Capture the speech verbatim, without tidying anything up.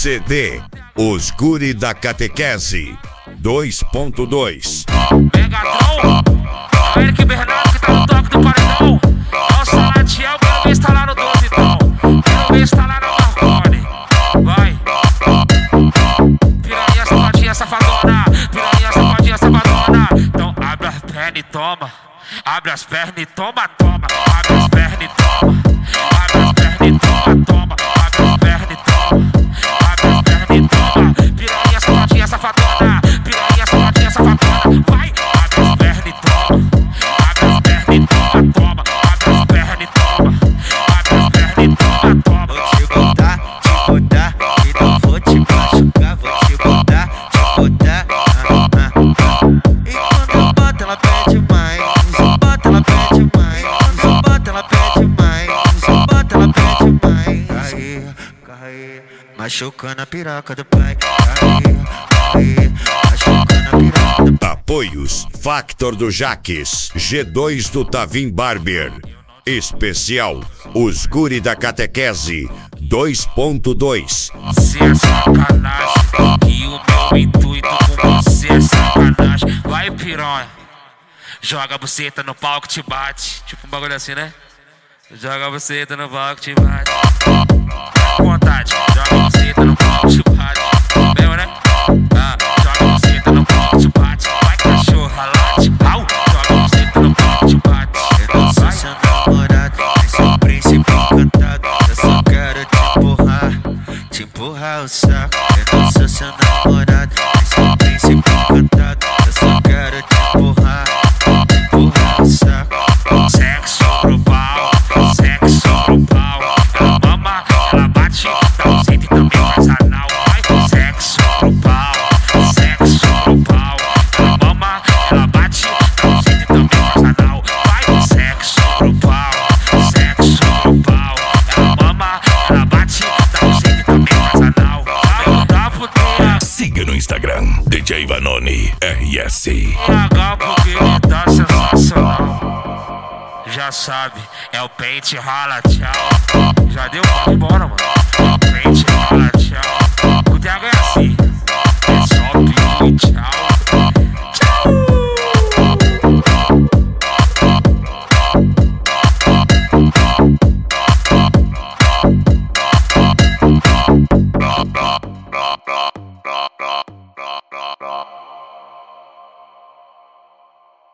C D Os Guri da Catequese dois ponto dois. Megatron, é o Eric Bernardo que tá no toque do paredão. Nossa, Latiel, quero ver instalar no doze então. Quero ver instalar no Marconi. Vai. Piranha, safadinha, safadona. Piranha, safadinha, safadona. Então abre as pernas e toma. Abre as pernas e toma, toma. Abre as pernas e toma. Abre as pernas e toma, toma. Abre as pernas e toma. Abre as pernas e toma. Piranha, safadinha, safadona. Piranha, safadinha, safadona. Vai. Abre as pernas e toma. Abre as pernas e toma, toma. Abre as pernas e toma. Abre as pernas e toma, toma. Vou te botar, te botar, e não vou te machucar. Vou te botar, te botar, ah, ah, ah. E quando eu boto ela pede mais. Se bota ela pede mais. Se bota ela pede mais. Se bota ela pede mais. Caí, caí, machucando a piroca do pai. Caí, caí, machucando a piroca do pai. Apoios Factor do Jaques, G dois do Tavim Barber. Especial Os Guri da Catequese dois ponto dois. Você é sacanagem. E o meu intuito com você é sacanagem. Vai, piranha. Joga a buceta no palco, te bate. Tipo um bagulho assim, né? Joga a buceta no palco, te bate. Com vontade. Joga a buceta no palco, te bate. Mesmo, né? Ah, joga a buceta no palco, te bate. Vai, cachorra, late. Au. Joga a buceta no palco, te bate. Eu não sou seu namorado, nem seu príncipe encantado. Eu só quero te empurrar, te empurrar o saco. Eu não sou seu namorado, nem seu príncipe encantado. Eu só quero te empurrar, te empurrar o saco. Sexo pro pau, sexo pro pau. Ela mama, ela bate, dá um jeito e também faz anal. Vai, sexo pro pau, sexo pro pau. Ela mama, ela bate, dá um jeito e também faz anal. Vai, sexo pro pau, sexo pro pau. Ela mama, ela bate, dá um jeito e também faz anal. Vai, dá puteira. Siga no Instagram, D J Vanoni R S. H porque ele tá sensacional. Já sabe, é o pente rala, tchau. Já deu, pode ir embora, mano. É o pente rala,